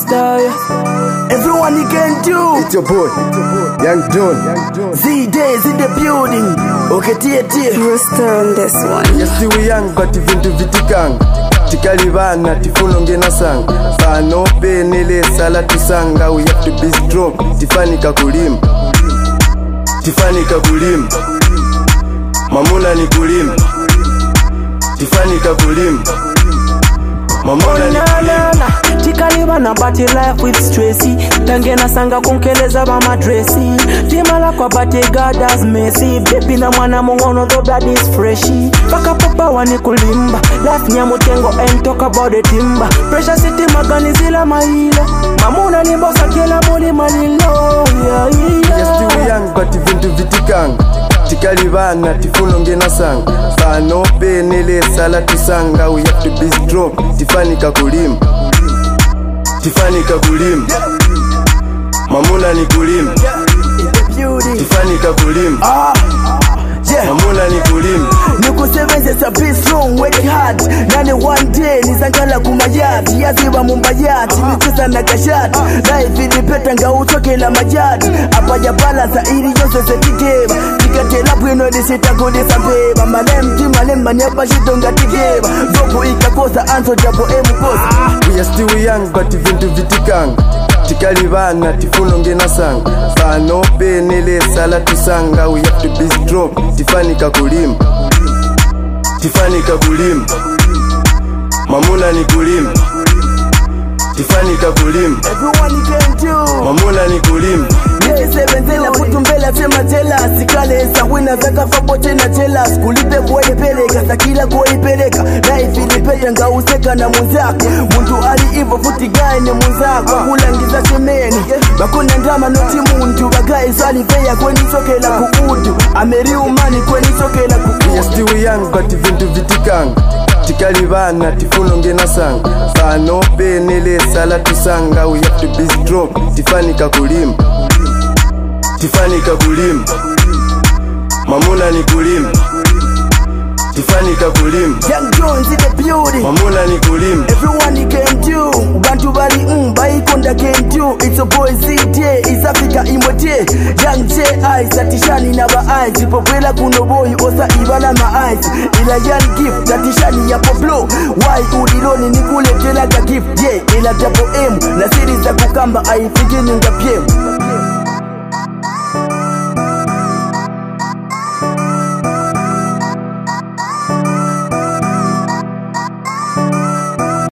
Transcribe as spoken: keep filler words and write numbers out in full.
Rasta, everyone you can do. It's your boy, Young John. Z-Days in the building. Okay, tia tia. Rasta on this one. Yes, we young, but even to vitikang. Tikalibana, tifunonge na sang. Pano penele sala tusanga. We have to be strong. Tifani kakulim. Tifani kakulim. Mamuna ni kulim. Tifani kakulim. Mamuna ni kulim. Tikalibana bati life with stressy. Tangena sanga kunkeleza ba madresi. Timala kwa bati God has mercy. Baby na mwana mungono the blood is freshy. Paka papa wani kulimba. Life nyamutengo and talk about the timber. Pressure city magani zila maila. Mamuna ni bossa kila muli malilo. Yeah, yeah. Yes, we young but even to vitikang. Tikalibana tifunonge na sang. Pano penele sala tusanga. We have to be strong. Tifani kakulim. Tifani kakulim. Mamuna ni kulim. Tifani kakulim. Mamuna ni kulim. Nikusebenzesa be strong, work hard. Nane one day nizangala kumayati. Yaziba mumbayati, nikusa na kashati. Life ilipeta nga utoke la majadi. Apa ya balance ili yose se tikeba. Tikatela bwino disita kudisa mbeba. Malem ti malem manyapa shitonga tikeba. Zopu ikakosa anso jabo emu kosa. We are still young but even to vitikang. Tikalibana tifunonge na sang. Pano penele sala tusanga. We have to be strong. Tifani kakulim. Tifani kakulim. Mamuna ni kulim. Tifani kakulim. Everyone you can do. Mamuna ni kulim. Nikisebenzela kutumbela sema tela. Sikale esa wina zaka fabote na tela. Kulipe kuwa ipeleka, sakila kuwa ipeleka. Life ilipeta nga useka na mwenzako. Muntu ali ivo futi gae ni mwenzako. Kulangiza semeni bakuna ndama noti muntu. Bagae sali veya kweni sokela kuudu. Ameri umani kweni sokela kuudu. Yes, we young but even to vitikang. Tikalibana tifunonge na sang. Pano penele sala tusanga. We have to be strong. Tifani kakulim. Tifani kakulim. Mamuna ni kulim. Tifani kakulim. Young Jones in the building. Mamuna ni kulim. Everyone you can do. Bantu bali um baikonda can do. It's a boy Z-Day. It's Africa imote. Young J I satishani na ba eyes. Ipopela kuno boy osa ibala ma eyes. Ila young gift satishani ya poplo. Why udiloni nikule tela ka gift. Yeah, ila tapo M. Na series za kukamba aifiki ninga P M.